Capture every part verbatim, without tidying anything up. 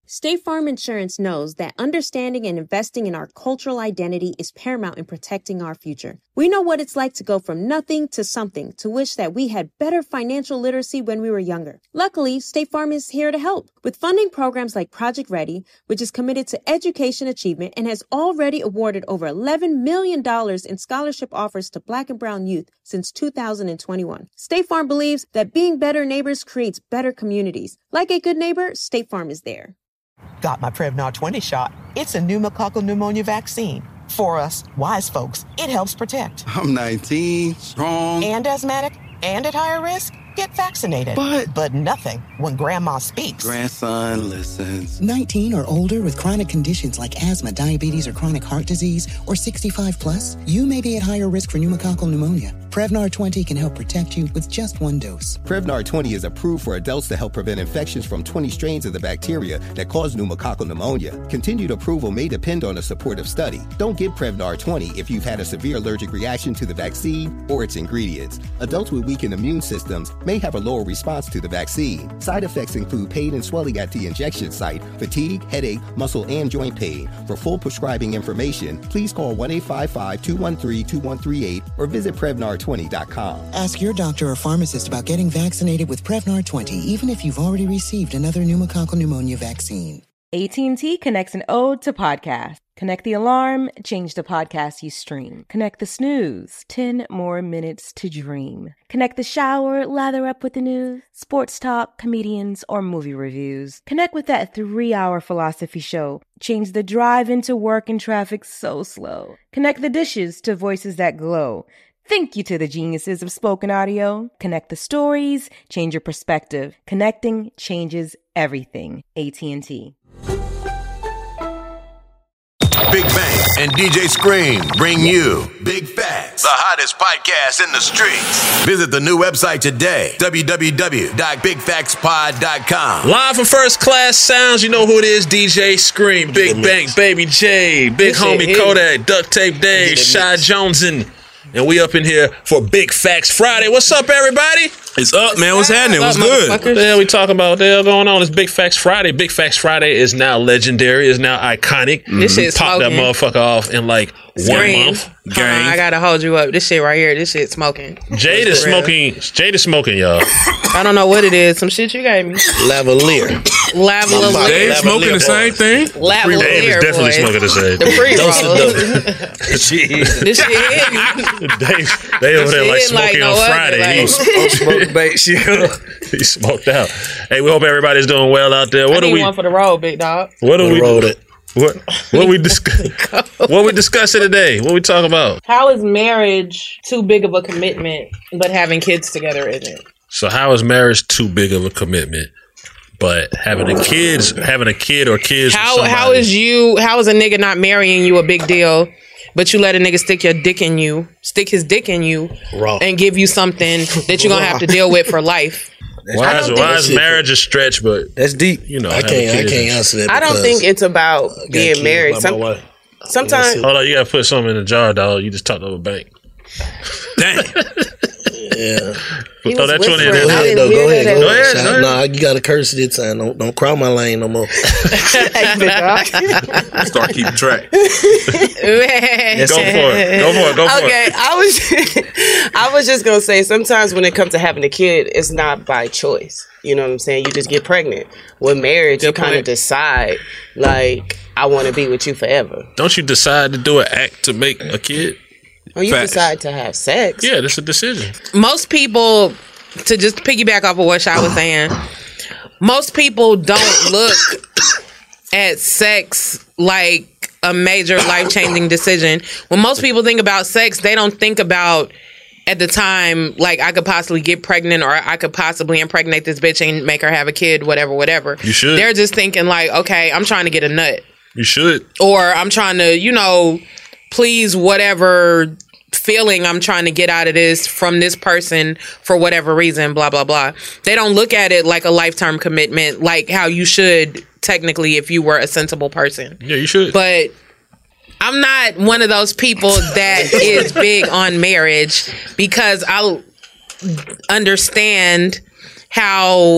State Farm Insurance knows that understanding and investing in our cultural identity is paramount in protecting our future. We know what it's like to go from nothing to something, to wish that we had better financial literacy when we were younger. Luckily, State Farm is here to help with funding programs like Project Ready, which is committed to education achievement and has already awarded over eleven million dollars in scholarship offers to Black and brown youth since two thousand twenty-one. State Farm believes that being better neighbors creates better communities. Like a good neighbor, State Farm is there. Got my Prevnar twenty shot. It's a pneumococcal pneumonia vaccine. For us, wise folks, it helps protect. I'm nineteen, strong. And asthmatic, and at higher risk. Get vaccinated. But... But nothing when grandma speaks. Grandson listens. nineteen or older with chronic conditions like asthma, diabetes, or chronic heart disease, or sixty-five plus, you may be at higher risk for pneumococcal pneumonia. Prevnar twenty can help protect you with just one dose. Prevnar twenty is approved for adults to help prevent infections from twenty strains of the bacteria that cause pneumococcal pneumonia. Continued approval may depend on a supportive study. Don't get Prevnar twenty if you've had a severe allergic reaction to the vaccine or its ingredients. Adults with weakened immune systems may have a lower response to the vaccine. Side effects include pain and swelling at the injection site, fatigue, headache, muscle, and joint pain. For full prescribing information, please call one eight five five, two one three, two one three eight or visit Prevnar twenty dot com. Ask your doctor or pharmacist about getting vaccinated with Prevnar twenty, even if you've already received another pneumococcal pneumonia vaccine. A T and T connects an ode to podcast. Connect the alarm, change the podcast you stream. Connect the snooze, ten more minutes to dream. Connect the shower, lather up with the news, sports talk, comedians, or movie reviews. Connect with that three-hour philosophy show. Change the drive into work and traffic so slow. Connect the dishes to voices that glow. Thank you to the geniuses of spoken audio. Connect the stories, change your perspective. Connecting changes everything. A T and T. Big Bang and D J Scream bring you Big Facts, the hottest podcast in the streets. Visit the new website today, w w w dot big facts pod dot com. Live from First Class Sounds, you know who it is, D J Scream, Big Bang, Baby J, Big Homie Kodak, Duct Tape Dave, Shy Joneson. And we up in here for Big Facts Friday. What's up, everybody? It's up, man. What's happening? What's good? What the hell we talking about? What the hell going on? It's Big Facts Friday. Big Facts Friday is now legendary, is now iconic. Mm-hmm. This shit's Pop smoking. that motherfucker off in like Scream. one month. Uh-huh, I gotta hold you up. This shit right here, this shit smoking. Jade is smoking. Jade is smoking, y'all. I don't know what it is. Some shit you gave me. Lavalier. Lavalier. Dave smoking the same thing? Lavalier. Dave is definitely boy. smoking the same The thing. pre-roll. This shit hitting. Dave, they over there like smoking no on other, Friday. like- He smoking bait shit. He smoked out. Hey, we hope everybody's doing well out there. What I do need we? one for the road, big dog. What do we? Rolled it. What? What we discuss? What we discussing today? What we talking about? How is marriage too big of a commitment, but having kids together isn't? So how is marriage too big of a commitment, but having a kids, having a kid or kids? with How somebody- how is you? How is a nigga not marrying you a big deal? But you let a nigga stick your dick in you, stick his dick in you, Raw. and give you something that you're gonna have to deal with for life. Why is, why is marriage a stretch? But that's deep. You know, I having can't. I kids can't is- answer that. I don't because think it's about I got being kids married. by my Some, wife. sometimes, Hold on, you gotta put something in a jar, dog. You just talked over a bank. Dang. Yeah. He Throw was that twenty in whispering. there. I Go ahead, didn't though. Go hear ahead. that. Go Go ahead. ahead, Shout- go ahead. Nah, you got to curse it this time. Don't don't crowd my lane no more. Start keeping track. Go for it. Go for it. Go for Okay, it. I was I was just gonna say sometimes when it comes to having a kid, it's not by choice. You know what I'm saying? You just get pregnant. With marriage, you kind of decide like I want to be with you forever. Don't you decide to do an act to make a kid? Or you Facts. decide to have sex. Yeah, that's a decision. most people, to just piggyback off of what Shy was saying, most people don't look at sex like a major life-changing decision. When most people think about sex, they don't think about at the time, like, I could possibly get pregnant or I could possibly impregnate this bitch and make her have a kid, whatever, whatever. You should. They're just thinking like, okay, I'm trying to get a nut. You should. Or I'm trying to, you know, please whatever feeling I'm trying to get out of this from this person for whatever reason, blah, blah, blah. They don't look at it like a lifetime commitment, like how you should technically if you were a sensible person. Yeah, you should. But I'm not one of those people that is big on marriage because I understand how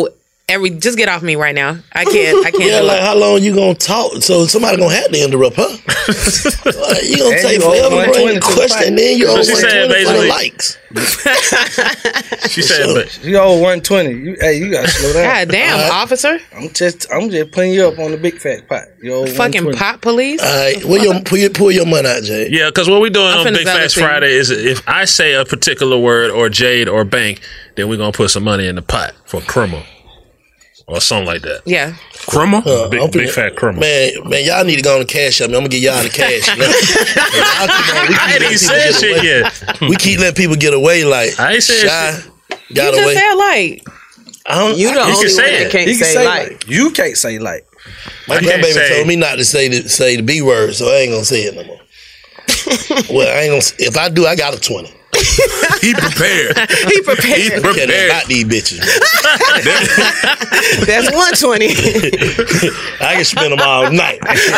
every just get off me right now. I can't. I can't. Yeah, do like it. how long you gonna talk? So somebody gonna have to interrupt her. Like, you gonna And take you owe forever to bring one twenty the to the question, fight. and then you So owe she one said twenty for the basically- likes. She said, but You owe one twenty. You, hey, you gotta slow down. God damn, All right. officer, I'm just, I'm just putting you up on the big fat pot. You owe fucking one twenty. pot police. All right, pull your pull your, pull your money out, Jay. yeah, because what we doing I'm on finna Big Facts validate. Friday is if I say a particular word or Jade or Bank, then we're gonna put some money in the pot for criminal or something like that. Yeah, Criminal, Uh, big, I'm big finna- fat criminal. Man, man, y'all need to go on the cash up. Man, I'm gonna get y'all the cash. Now. Y'all keep on- we keep I ain't letting even people said get shit away. yet. We keep letting people get away. Like I ain't said Shy you got just away. said like. I don't. You the You can only say one it. that can't He can say, say like. like. You can't say like. My I can't grandbaby say- told me not to say the say the B word, so I ain't gonna say it no more. Well, I ain't gonna. If I do, I got a twenty. He prepared. He prepared. He Can't prepared. about these bitches. Man. That's one twenty. I can spend them all night.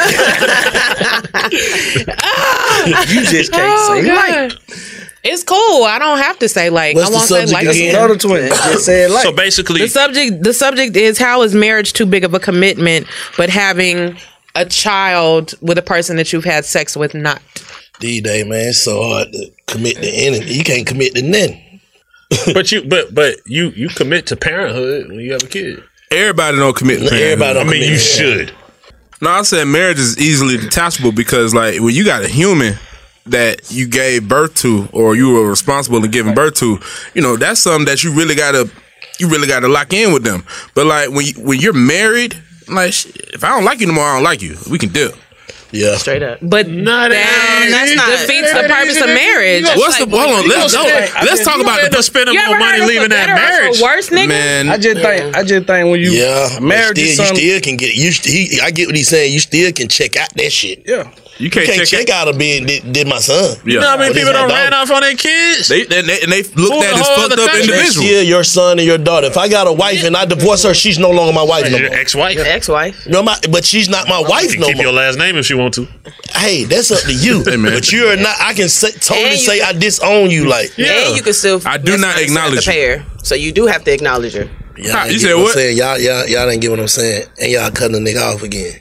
You just can't Oh, say like. God. It's cool. I don't have to say like. What's I the won't say subject like. That's again? another twenty. Just say it like. So basically, The subject. The subject is how is marriage too big of a commitment, but having a child with a person that you've had sex with not. These days, man, it's so hard to commit to anything. You can't commit to nothing. but you, but but you, you commit to parenthood when you have a kid. Everybody don't commit to Everybody parenthood. don't I mean, commit you to should. No, I said marriage is easily detachable because, like, when you got a human that you gave birth to or you were responsible in giving birth to, you know, that's something that you really gotta, you really gotta lock in with them. But like when you, when you're married, like, sh- if I don't like you no more, I don't like you. We can deal. Yeah, Straight up. But Not that that's not- defeats the purpose of marriage. What's the? Hold on, let's gonna go. spend- Let's talk you about end the up spending You more ever money heard of leaving for that better or marriage. for worse, nigga? man. I just think. I just think when you yeah. but married still, to you something. still can get. You, st- he, I get what he's saying. You still can check out that shit. Yeah. You You can't, can't check, check out of being did, did my son. Yeah. You know how many But people it's my don't ran daughter. off on their kids? They, they, they, and they looked Move at the as whole fucked other up country. Next individuals. year, your son and your daughter. If I got a wife and I divorce her, she's no longer my wife no Your more. ex-wife. Ex-wife. No, my, but she's not my wife You no keep more. your last name if you want to. Hey, that's up to you. Hey, man. But you're not. I can say, totally And you say can- I disown you. Like, Yeah. And you can still. I do not necessarily acknowledge the you. pair. So you do have to acknowledge her. y'all Huh, ain't you get said what I'm what? saying. Y'all, y'all, y'all didn't get what I'm saying, and y'all cutting a nigga off again.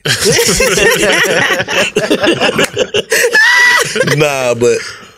Nah, but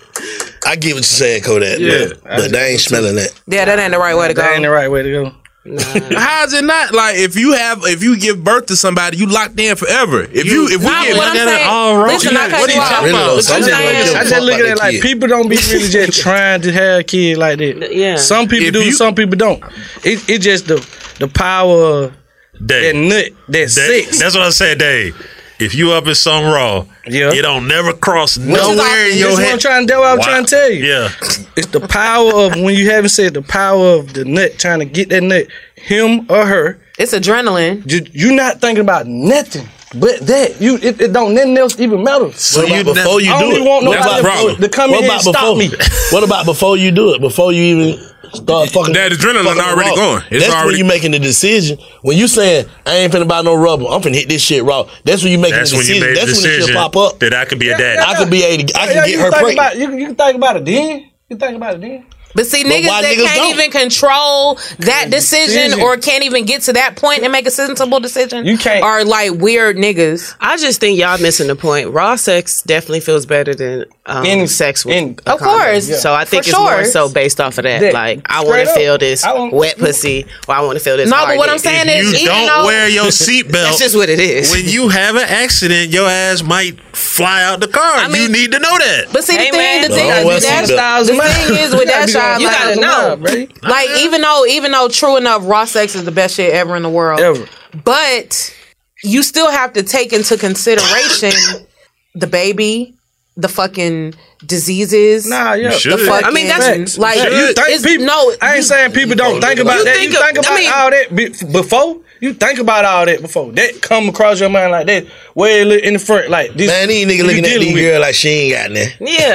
I get what you're saying, Kodak. Yeah. but, but they ain't smelling that. Yeah, that ain't the right way to go. That ain't the right way to go. How is it not? Like if you have, if you give birth to somebody, you locked in forever. If you, if we Nah, get, what I'm got it saying- all wrong. Listen, I cut What are you you off. talking about? What Some you people saying- don't give a I fuck just look about at it their like kid. people don't be really just trying to have a kid like that. Yeah. Some people If do, you- some people don't. It it just the the power of that Dave, nut, that Dave, sex. that's what I said, Dave. If you up in some raw, Yeah. it don't never cross This is nowhere in this your is what I'm head. trying to that's what I'm Wow. trying to tell you. Yeah. It's the power of when you haven't said the power of the nut trying to get that nut, him or her. It's adrenaline. You you not thinking about nothing but that. You it, it don't nothing else even matter. So what you about before you I do don't it? even want What nobody about- to, to come in what here about and stop before? me. What about before you do it? Before you even start fucking. That adrenaline fucking already raw. going. It's That's when already- you making the decision. When you saying I ain't finna buy no rubber, I'm finna hit this shit raw. That's when you making That's the when you decision. made the That's when the decision shit pop up. that I could be a daddy. I could be able to, I can Yeah, get you her think pregnant. about, you, you can think about it then. You think about it then. But see, But niggas why that niggas can't don't? even control that decision decision. or can't even get to that point and make a sensible decision You can't- are like weird niggas. I just think y'all missing the point. Raw sex definitely feels better than um, In- sex with in- a Of condom. course. So I think For it's more sure. so based off of that. That- like I straight want to up. feel this I want- wet pussy, or I want to feel this. No, hard but what dick. I'm saying If is, you even don't though, wear your seatbelt, That's just what it is. when you have an accident, your ass might fly out the car. I mean- you need to know that. but see, the Hey, thing, man. the No, thing well, is with that, seatbelt. the thing is with that shot, You like, gotta know. like even though, even though true enough, raw sex is the best shit ever in the world, Ever. but you still have to take into consideration the baby, the fucking diseases. Nah, yeah. You should. The fucking, I mean, that's- like Yeah, you think it's- people, no. I ain't saying people don't think about You that. think you of- think I about mean- all that be- before. You think about all that before. That come across your mind like that. Way in the front, like this. Man, these niggas you looking at dealing these with. girl like she ain't got nothing. Yeah.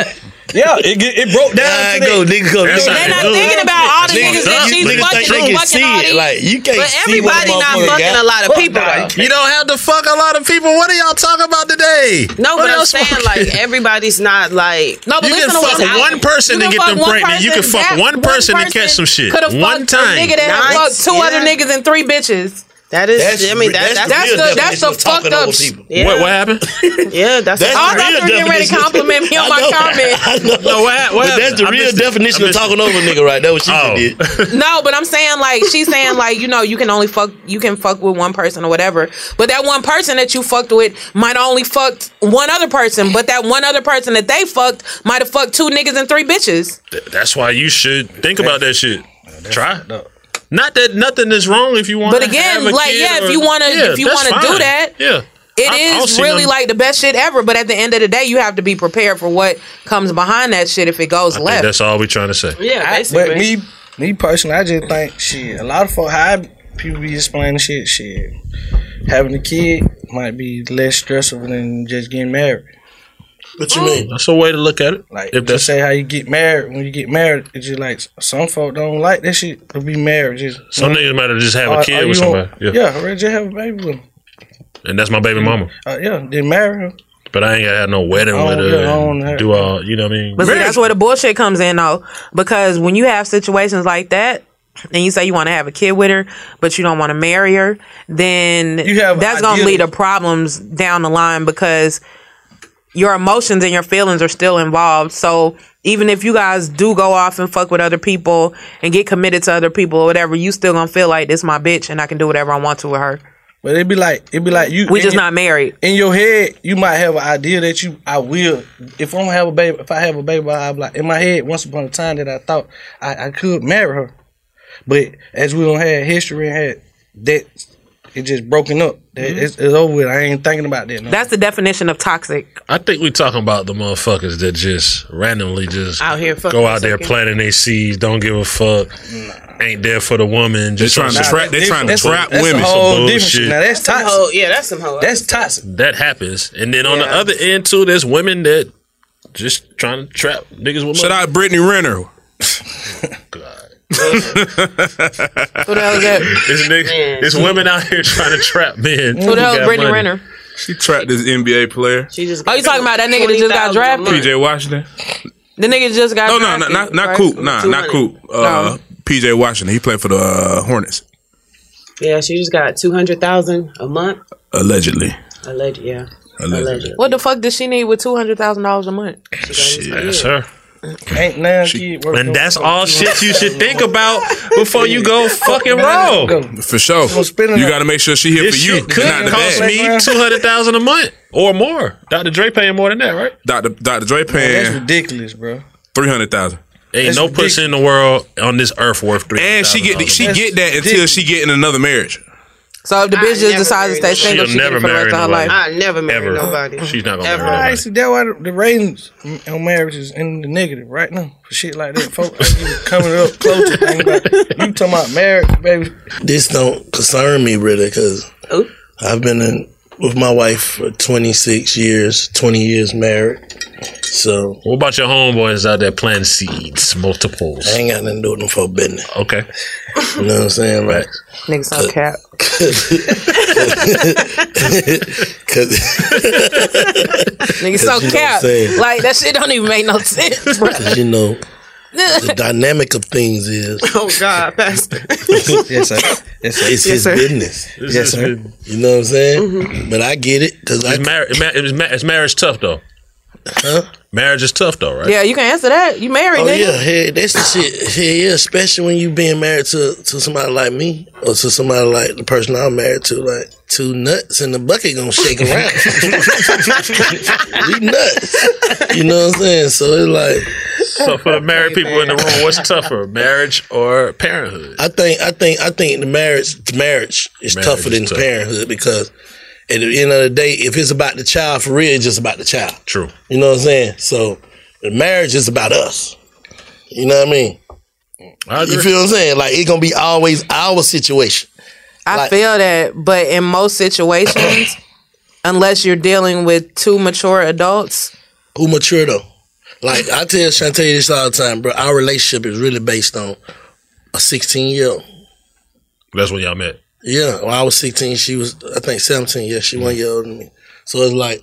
Yeah, it, it broke down. I to go, that. nigga, go. They're not thinking about all the niggas that she's Niggas fucking think they and can fucking see all it. these. Like, you can't But see what everybody not motherfucker fucking got. a lot of people though. You don't have to fuck a lot of people. What are y'all talking about today? No, What but I'm else saying fucking- like everybody's not like. No, but You listen can to fuck what's out. one person You and can get fuck them one pregnant. You can person. fuck That one person and catch some shit. Could've One fucked a time. nigga that had Nice. fucked two Yeah. other niggas and three bitches. That is, That's I mean, re- that, that's that's, That's real the that's definition the of talking fucked up. over people. yeah. What, what happened? Yeah, that's, That's I the thought real you were getting ready to definition. compliment me on I my know. comment. I know. No, what hap- what But that's the happened? I real missed it. definition I of missed talking over a nigga, right? That what she Oh. did. No, but I'm saying like she's saying like you know you can only fuck you can fuck with one person or whatever, but that one person that you fucked with might only fucked one other person, but that one other person that they fucked might have fucked two niggas and three bitches. Th- That's why you should think about that shit. Try. Not that nothing is wrong if you want. But again, like yeah, if you wanna if you wanna do that, yeah, it I- I don't is see really them- like the best shit ever. But at the end of the day, you have to be prepared for what comes behind that shit if it goes I think left. that's all we trying to say. yeah, I, basically. but me, me personally, I just think shit. A lot of folk, how I, people be explaining shit. Shit, having a kid might be less stressful than just getting married. What you mean? That's a way to look at it. Like, If just that's say how you get married. When you get married, it's just like some folk don't like that shit to be married. Just some niggas might just have Are- a kid are with you somebody. on- Yeah. yeah, or just have a baby with them. And that's my baby mama. Uh, yeah, then marry her. But I ain't gotta have no wedding I with don't- her. yeah, I don't and have- do all, you know what I mean? But see, that's where the bullshit comes in, though, because when you have situations like that, and you say you want to have a kid with her, but you don't want to marry her, then You have that's going to ideas. lead to problems down the line because your emotions and your feelings are still involved. So even if you guys do go off and fuck with other people and get committed to other people or whatever, you still gonna feel like this my bitch and I can do whatever I want to with her. But it'd be like it'd be like you. We in just your- not married. In your head, you might have an idea that you I will. If I'm gonna have a baby, if I have a baby, I'll be like in my head. Once upon a time, that I thought I, I could marry her, but as we don't have history and had that, it just broken up. That- Mm-hmm. It's, it's over with. I ain't thinking about that. No. That's the definition of toxic. I think we talking about the motherfuckers that just randomly just Out here fucking go out there sucking. planting their seeds, don't give a fuck, ain't there for the woman. Just trying to some- trap- they trying to That's a- trap that's women. A whole Some different bullshit. shit. Now that's Some toxic. whole, yeah, that's some whole. That's toxic. That happens. And then on the Yeah. other end too, there's women that just trying to trap niggas with Shout money. out Brittany Renner. Who the hell is that? It's, nigga, it's women out here trying to trap men. Who the hell is Brittany Renner? She trapped this N B A player, She just. Oh, you talking about that nigga that just got drafted? P J Washington. The nigga just got No, no, drafted, not not, not right? Coop. Nah, not Coop. Uh, P J Washington. He played for the uh, Hornets, Yeah, she just got two hundred thousand a month. allegedly. Alleged, yeah. Allegedly. Alleged. What the fuck does she need with two hundred thousand dollars a month? That's her. Ain't now kid working And that's on- all shit you should think about before you go fucking roll. For sure. So spending You that- got to make sure she here This for you. shit could not the cost bag. me two hundred thousand a month or more. Doctor Dre paying more than that, right? Doctor Doctor Dre Man, that's paying ridiculous, bro. three hundred thousand. Ain't That's no ridiculous. pussy in the world on this earth worth three. And she get she That's get that until ridiculous. she get in another marriage. So if the I bitch just never decides to stay married single, She'll she get it never for the rest marry of her nobody. life. I never married Ever. nobody. She's not gonna Ever. marry Right, nobody. see, that's why the, the ratings on marriages in the negative right now for shit like that. Folks ain't coming up close to things like you talking about marriage, baby. This don't concern me really because Ooh. I've been in, with my wife for twenty-six years, twenty years married. So What about your homeboys out there planting seeds, multiples? I ain't got nothing to do with them for business. Okay. You know what I'm saying? Like, Niggas so cap. cause Niggas so you know what I'm cap. saying. Like that shit don't even make no sense, bro. you know, the dynamic of things is Oh God, Pastor. Yes, sir. Yes, sir. it's his sir. business. This Yes, is- sir. You know what I'm saying? But I get it because I Is, mar- is, ma- is, ma- is marriage tough though? Huh? Marriage is tough though, right? Yeah, you can answer that. You married, Oh nigga. yeah, hey, that's the shit. Hey, yeah, especially when you being married to to somebody like me or to somebody like the person I'm married to. Like two nuts in the bucket gonna shake around. We nuts. You know what I'm saying? So it's like So for the married people in the room, what's tougher, marriage or parenthood? I think I think I think the marriage the marriage is Marriage tougher is than tough. parenthood because at the end of the day, if it's about the child for real, it's just about the child. True. You know what I'm saying? So the marriage is about us. You know what I mean? I agree. You feel what I'm saying? Like it's gonna be always our situation. I Like- feel that, but in most situations, unless you're dealing with two mature adults, Who mature though? Like I tell Shantae this all the time, bro. Our relationship is really based on a sixteen year old. That's when y'all met. Yeah, when I was sixteen, she was I think seventeen. Yeah, she one year older than me. So it's like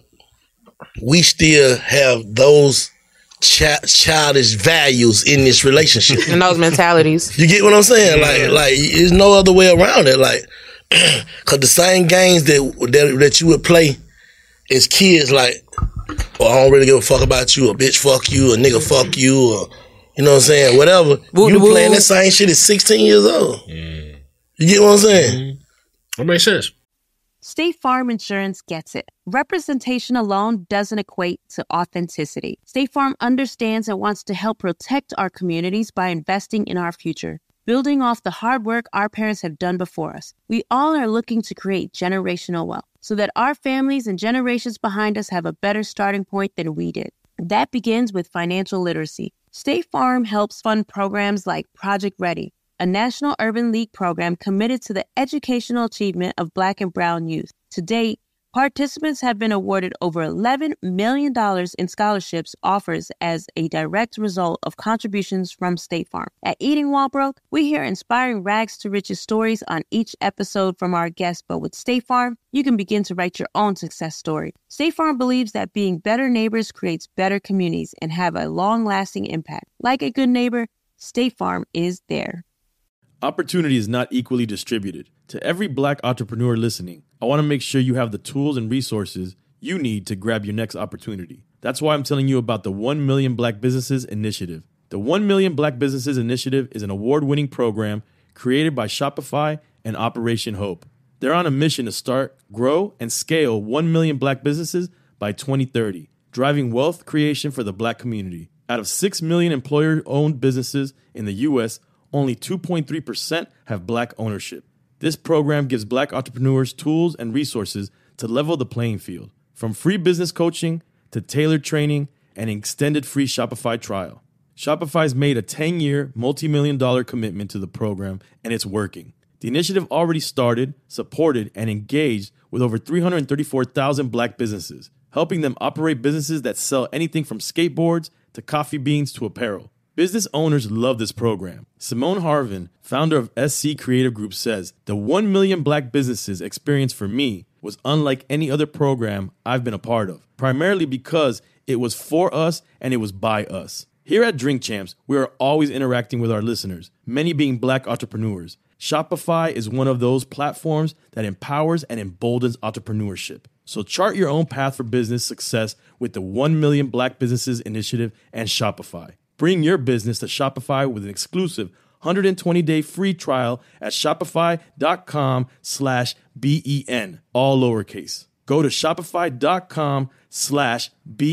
we still have those chi- childish values in this relationship and those mentalities. You get what I'm saying? Like, Yeah. like there's no other way around it. Like, cause the same games that that, that you would play as kids, like, oh, I don't really give a fuck about you, or bitch, fuck you, or nigga, fuck you, or you know what I'm saying? Whatever. Woo, you woo. playing that same shit at sixteen years old. Mm. You get what I'm saying? That makes sense. State Farm Insurance gets it. Representation alone doesn't equate to authenticity. State Farm understands and wants to help protect our communities by investing in our future, building off the hard work our parents have done before us. We all are looking to create generational wealth so that our families and generations behind us have a better starting point than we did. That begins with financial literacy. State Farm helps fund programs like Project Ready, a National Urban League program committed to the educational achievement of Black and Brown youth. To date, participants have been awarded over eleven million dollars in scholarships offers as a direct result of contributions from State Farm. At Eating While Broke, we hear inspiring rags to riches stories on each episode from our guests, but with State Farm, you can begin to write your own success story. State Farm believes that being better neighbors creates better communities and have a long-lasting impact. Like a good neighbor, State Farm is there. Opportunity is not equally distributed. To every Black entrepreneur listening, I want to make sure you have the tools and resources you need to grab your next opportunity. That's why I'm telling you about the one million Black Businesses Initiative. The one million Black Businesses Initiative is an award-winning program created by Shopify and Operation Hope. They're on a mission to start, grow, and scale one million Black businesses by twenty thirty, driving wealth creation for the Black community. Out of six million employer-owned businesses in the U S, only two point three percent have Black ownership. This program gives Black entrepreneurs tools and resources to level the playing field, from free business coaching to tailored training and an extended free Shopify trial. Shopify's made a ten-year, multi-million dollar commitment to the program, and it's working. The initiative already started, supported, and engaged with over three hundred thirty-four thousand Black businesses, helping them operate businesses that sell anything from skateboards to coffee beans to apparel. Business owners love this program. Simone Harvin, founder of S C Creative Group, says, "The one million Black businesses experience for me was unlike any other program I've been a part of, primarily because it was for us and it was by us." Here at Drink Champs, we are always interacting with our listeners, many being Black entrepreneurs. Shopify is one of those platforms that empowers and emboldens entrepreneurship. So chart your own path for business success with the one million Black Businesses Initiative and Shopify. Bring your business to Shopify with an exclusive one hundred twenty day free trial at shopify.com slash B-E-N, all lowercase. Go to shopify.com slash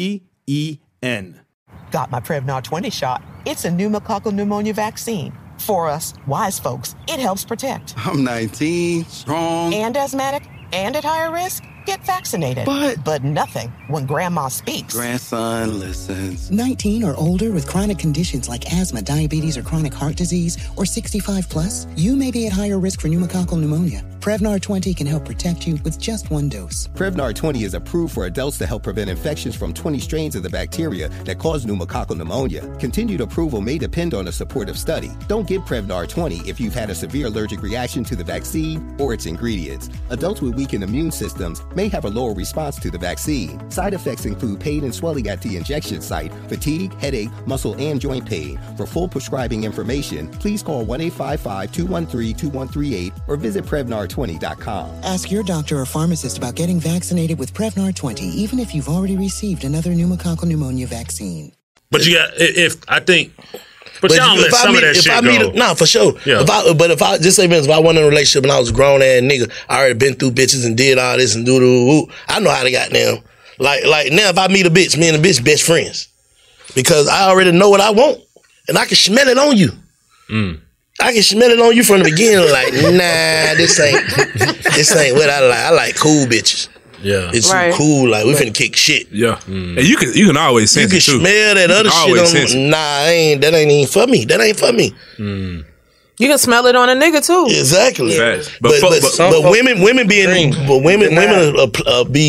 B-E-N. Got my Prevnar twenty shot. It's a pneumococcal pneumonia vaccine. For us, wise folks, it helps protect. I'm nineteen, strong. And asthmatic, and at higher risk. Get vaccinated. But... But nothing when grandma speaks. Grandson listens. nineteen or older with chronic conditions like asthma, diabetes, or chronic heart disease, or sixty-five plus, you may be at higher risk for pneumococcal pneumonia. Prevnar twenty can help protect you with just one dose. Prevnar twenty is approved for adults to help prevent infections from twenty strains of the bacteria that cause pneumococcal pneumonia. Continued approval may depend on a supportive study. Don't get Prevnar twenty if you've had a severe allergic reaction to the vaccine or its ingredients. Adults with weakened immune systems may have a lower response to the vaccine. Side effects include pain and swelling at the injection site, fatigue, headache, muscle, and joint pain. For full prescribing information, please call one eight five five, two one three, two one three eight or visit Prevnar twenty dot com. Ask your doctor or pharmacist about getting vaccinated with Prevnar twenty, even if you've already received another pneumococcal pneumonia vaccine. But you got, if, I think, but, But y'all let if I some meet, of that if shit I go. meet a, nah, for sure. Yeah. If I, but if I just say, if I went in a relationship and I was a grown ass nigga, I already been through bitches and did all this and do do. I know how to goddamn like like now. If I meet a bitch, me and the bitch best friends because I already know what I want and I can smell it on you. Mm. I can smell it on you from the beginning. Like nah, this ain't this ain't what I like. I like cool bitches. Yeah, it's Right. cool. Like we finna kick shit. Yeah, and you can you can always You sense can it too. smell that You other can shit always on. sense it. Nah, I ain't that ain't even for me. That ain't for me. You can smell it on a nigga too. Exactly. Facts. But But, but, but, but, women women being but women women uh, uh, be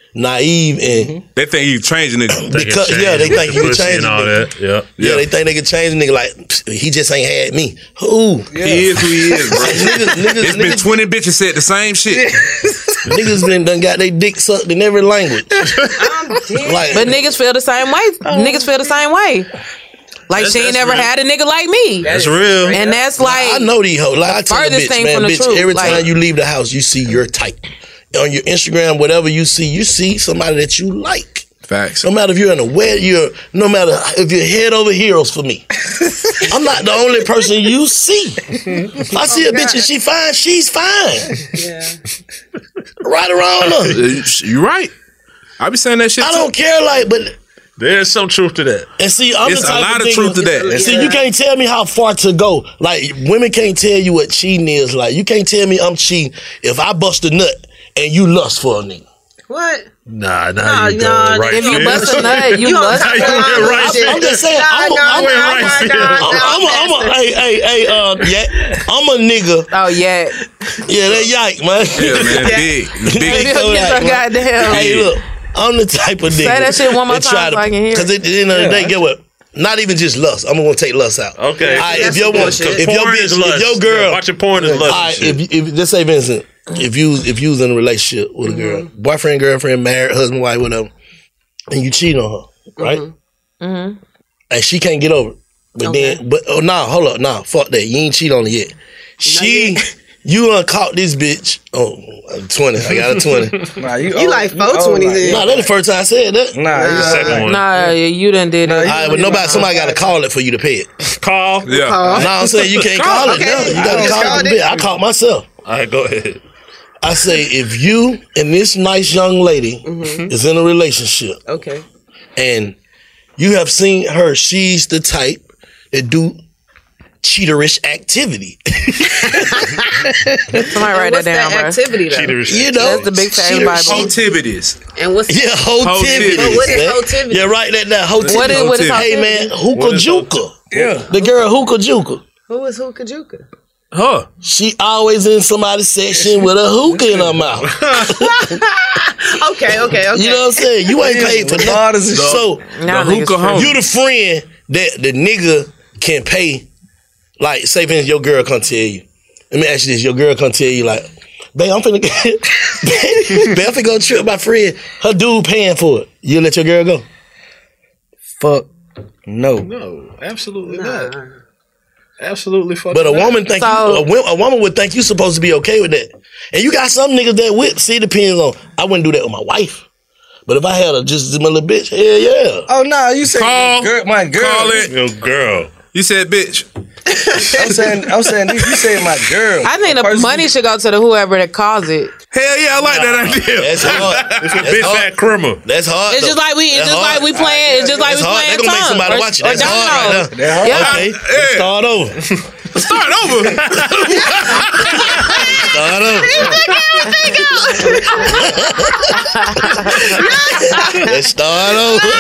naive and they think you changing nigga. Because yeah, they think you changing all nigga. that. Yeah. Yeah, they think they can change a nigga like he just ain't had me. Who? Yeah. He is who he is, bro. niggas, niggas, it's been niggas, twenty bitches said the same shit. Niggas been done got their dick sucked in every language. Like, but niggas feel the same way. Niggas feel the same way. Like That's- she ain't that's never real. had a nigga like me. That's real. And that's like I know these hoes. Like I the tell the furthest bitch, thing man, from the bitch, truth. every Like- time you leave the house, you see your type. On your Instagram, whatever you see, you see somebody that you like. Facts. No matter if you're in a wet, you're no matter if you're head over heels for me. I'm not the only person you see. If I see a bitch and she fine, she's fine. Right around her. You right. I be saying that shit. I don't care, like, but there's some truth to that. And see, I'm It's the a type lot of of nigga- truth to that. See, you can't tell me how far to go. Like, women can't tell you what cheating is. Like, you can't tell me I'm cheating if I bust a nut and you lust for a nigga. What? Nah, nah, Nah, you nah, going right if you field. bust a nut, you You bust gonna- a you nut. went right I'm, field. I'm just saying, Nah, I'm a, nah, I'm a, nah, I'm nah, a, nah, I'm a, I'm a, I'm a, hey, hey, hey, uh, yeah, I'm a nigga. Oh yeah, yeah, that yike, man. Yeah, man, big, big. Get your goddamn. Hey, look, I'm the type of nigga. Say that shit one more that try time so I can hear Because it. at the end of the Yeah. day, get what? Not even just lust. I'm gonna take lust out. Okay. All right, That's if your some woman, bullshit. if your Porn bitch, is lust. if your girl, Yeah, watching porn is lust and All right, shit. if if let's say Vincent, if you if you was in a relationship with a girl, boyfriend, girlfriend, married, husband, wife, whatever, and you cheat on her, right? Mm-hmm. And she can't get over it. But Okay. then, but oh no, hold up, nah, fuck that. You ain't cheat on it yet. She, you done caught this bitch. Oh, I'm twenty. I got a twenty. Nah, you, You like four twenties in. Nah, that's the first time I said that. Nah, you Second one. Nah, you done did it. All right, but nobody, somebody got to call it for you to pay it. Call. Yeah. Call. No, I'm saying you can't call it. Okay. No, you I got to just call it called for the it. bit. I caught myself. All right, go ahead. I say if you and this nice young lady Mhm. is in a relationship Okay. and you have seen her, she's the type that do cheaterish activity. Somebody write that What's down, that bro. activity though? Cheaters. You know, That's the big fat cheater- Bible. Activities. And what's Yeah, hotivity. Hotivity. What is hotivity? Yeah, write that down. Hotivity. What is- what is Hey hotivity? man, What hookah is juka. Yeah. The girl hookah juka. Who is Hookah Juka? Huh. She always in somebody's section with a hookah in her mouth. Okay, okay, okay. You know what I'm saying? You ain't paid for nothing. So Nah, The niggas hookah home. you the friend that the nigga can pay. Like, say for instance, your girl come tell you. Let me ask you this: your girl come tell you like, "Babe, I'm finna, babe, I'm finna go trip with my friend. Her dude paying for it. You let your girl go? Fuck no. No, absolutely not. Absolutely fucking But a not. woman think So- you, a, wo- a woman would think you supposed to be okay with that. And you got some niggas that whip. See, it depends on. I wouldn't do that with my wife. But if I had a just my little bitch, hell yeah. Oh no, you said Call. girl, my girl. Call it. Yo, girl. You said bitch. I'm saying, I'm saying, you said my girl. I think the Person- money should go to the whoever that caused it. Hell yeah, I like that idea. That's hard. It's a That's big hard. fat criminal. That's hard. It's just though. like we, it's That's just hard. like we playing. It's just like That's we hard. playing They gonna make tongue somebody or, watch it. or That's hard right dominoes. now. That hard. Yeah. Okay, Yeah. let's start over. Start over. Start over. Let's start over.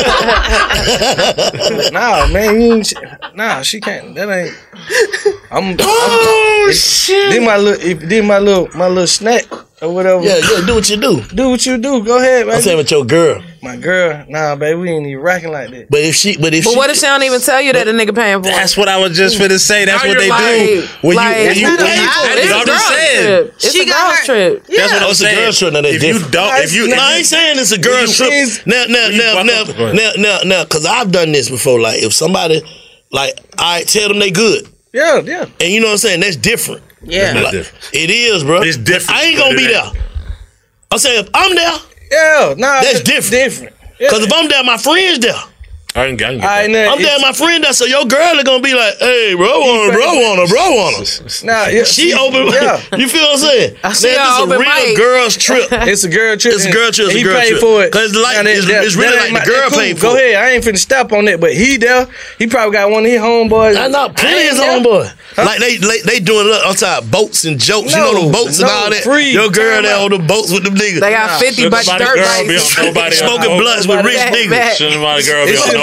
Nah, man, you ain't, nah, she can't. That ain't. I'm. Oh I'm, shit! Did my little, if did my little, my little snack or whatever. Yeah, yeah. Do what you do. Do what you do. Go ahead, man. I'm saying with your girl. My girl, nah, baby, we ain't even rocking like that. But if she, but if But she, what if she don't even tell you that the nigga paying for it? That's what I was just finna say. That's Now what they you're do. like- When like, you, when you it's pay not for a- it, it's you a I'm girl's just saying. trip. It's She a got girl's her- trip. That's what Oh, I'm it's a saying. girl's trip, now that's if you different. don't, if you, no, I ain't saying it's a girl you trip. please- Now, now, you now, walk now, up to her. now, now, now, because I've done this before. Like, if somebody, like, I tell them they good, Yeah, yeah. and you know what I'm saying, that's different. Yeah. That's Like, different. it is, bro. It's different, I ain't but gonna it be ain't. there. I'm saying if I'm there, Yeah, nah, That's it's different. Different. Yeah. because if I'm there, my friend's there. I can, I can get I that. know. I'm there, my friend there, so your girl is gonna be like, "Hey, bro, want her, bro, want her, bro, want her." Nah, yeah, She open. Yeah, You feel what I'm saying? I see Man, her this is a open real mic. girls trip. it's a girl trip. It's a girl trip, it's and a he girl paid trip. for it. 'Cause it's like- Now, that- it's- that- it's really that like ain't the my- girl that cool. paid for Go it. ahead. I ain't finna stop on that, but he there. He probably got one of his homeboys. I know plenty I of ain't his there. homeboy. Like they, they they doing it on top of boats and jokes. you No, know them boats and no, all that. free. Your girl Time there out. on the boats with them niggas. They got fifty bunch Nobody dirt girl be bikes. on nobody Smoking else. blunts with rich Back, niggas. back. Shouldn't nobody girl be It's on shit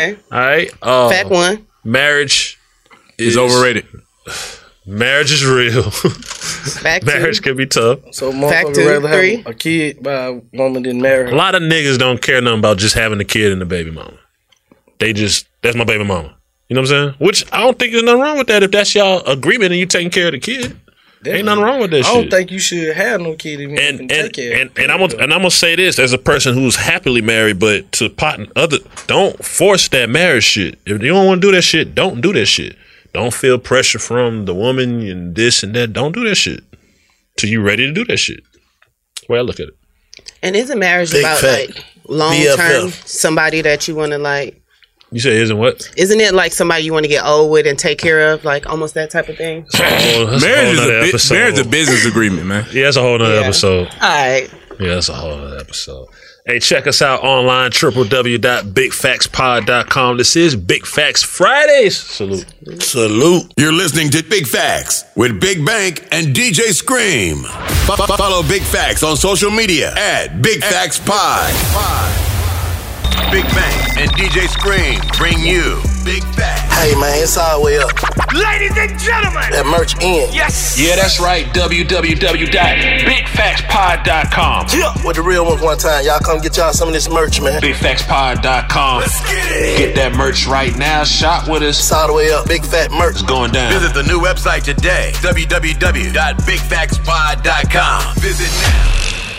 Okay. All right. Uh, Fact one. Marriage is overrated. Marriage is real. Fact Marriage two. can be tough. So Fact motherfucker two, rather three. have a kid by a woman than marry A her. lot of niggas don't care nothing about just having a kid and a baby mama. They just, that's my baby mama. You know what I'm saying? Which I don't think there's nothing wrong with that if that's y'all agreement and you taking care of the kid. Definitely. Ain't nothing wrong with that I shit. don't think you should have no kid if you and can and take care. and, and I'm gonna, and I'm gonna say this as a person who's happily married, but to pot and other, don't force that marriage shit. If you don't want to do that shit, don't do that shit. Don't feel pressure from the woman and this and that. Don't do that shit till you ready to do that shit. That's the way I look at it. And isn't marriage Big about fact. like long B F term? F. Somebody that you want to like. You say isn't what? Isn't it like somebody you want to get old with and take care of, like almost that type of thing? Oh, that's Marriage whole is a nother bi- episode. marriage is a business agreement, man. Yeah, that's a whole nother Yeah. episode. All right. Yeah, that's a whole other episode. Hey, check us out online, w w w dot big facts pod dot com. This is Big Facts Fridays. Salute. Salute. You're listening to Big Facts with Big Bank and D J Scream. Fo- fo- Follow Big Facts on social media at Big Facts Pod. Big Bank and D J Scream bring you Big Facts. Hey, man, it's all the way up. Ladies and gentlemen. That merch in. Yes. Yeah, that's right. w w w dot big facts pod dot com. Yeah, with the real ones one time. Y'all come get y'all some of this merch, man. big facts pod dot com. Let's get it. Get that merch right now. Shop with us. It's all the way up. Big fat merch. It's going down. Visit the new website today, w w w dot big facts pod dot com. Visit now.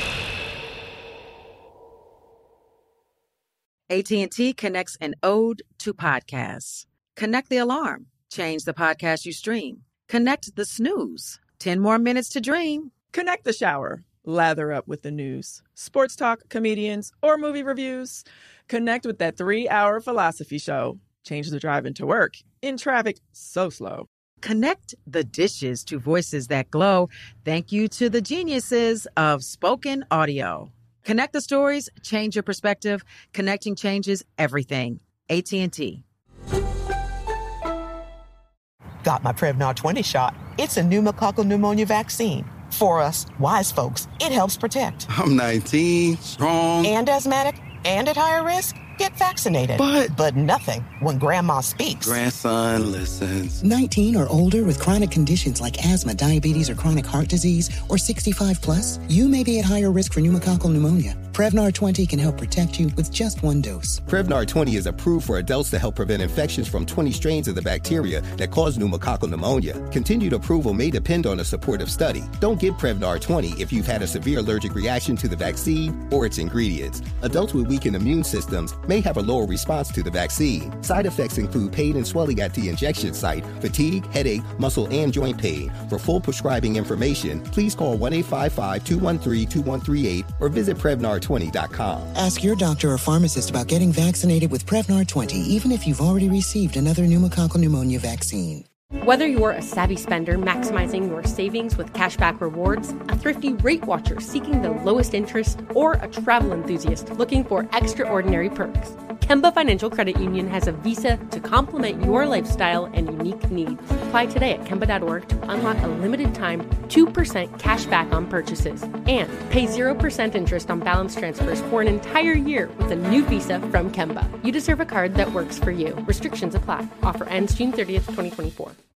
A T and T connects an ode to podcasts. Connect the alarm. Change the podcast you stream. Connect the snooze. ten more minutes to dream. Connect the shower. Lather up with the news, sports talk, comedians, or movie reviews. Connect with that three-hour philosophy show. Change the drive into work in traffic so slow. Connect the dishes to voices that glow. Thank you to the geniuses of spoken audio. Connect the stories, change your perspective. Connecting changes everything. A T and T. Got my Prevnar twenty shot. It's a pneumococcal pneumonia vaccine. For us, wise folks, it helps protect. I'm nineteen, strong. And asthmatic, and at higher risk? Get vaccinated. But- But nothing when grandma speaks. Grandson listens. nineteen or older with chronic conditions like asthma, diabetes, or chronic heart disease, or sixty-five plus, you may be at higher risk for pneumococcal pneumonia. Prevnar twenty can help protect you with just one dose. Prevnar twenty is approved for adults to help prevent infections from twenty strains of the bacteria that cause pneumococcal pneumonia. Continued approval may depend on a supportive study. Don't get Prevnar twenty if you've had a severe allergic reaction to the vaccine or its ingredients. Adults with weakened immune systems may have a lower response to the vaccine. Side effects include pain and swelling at the injection site, fatigue, headache, muscle, and joint pain. For full prescribing information, please call one eight five five, two one three, two one three eight or visit Prevnar twenty dot com. Ask your doctor or pharmacist about getting vaccinated with Prevnar twenty, even if you've already received another pneumococcal pneumonia vaccine. Whether you're a savvy spender maximizing your savings with cashback rewards, a thrifty rate watcher seeking the lowest interest, or a travel enthusiast looking for extraordinary perks, Kemba Financial Credit Union has a visa to complement your lifestyle and unique needs. Apply today at Kemba dot org to unlock a limited time two percent cash back on purchases and pay zero percent interest on balance transfers for an entire year with a new visa from Kemba. You deserve a card that works for you. Restrictions apply. Offer ends June thirtieth, twenty twenty-four.